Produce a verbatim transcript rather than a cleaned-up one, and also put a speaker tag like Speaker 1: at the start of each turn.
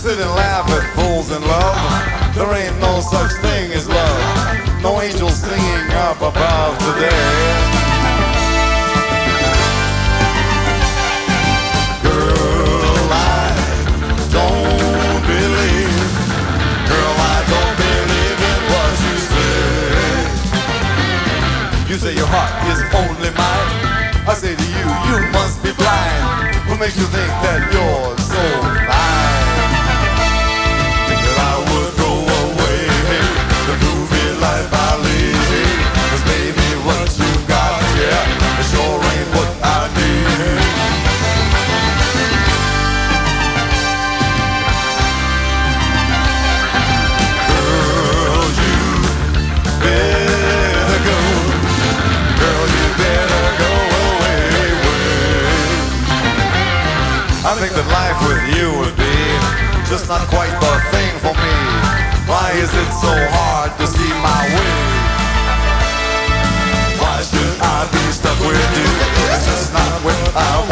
Speaker 1: sit and laugh at fools in love. There ain't no such thing as love. No angels singing up above today. Girl, I don't believe. Girl, I don't believe in what you say. You say your heart is only mine. I say to you, you must be blind. What makes you think that you're so fine? That I would go away, the groovy life I live. 'Cause baby, what you got, yeah, it sure ain't what I need. Girl, you better go. Girl, you better go away. I think that life with you would be just not quite the thing for me. Why is it so hard to see my way? Why should I be stuck with you? It's just not what I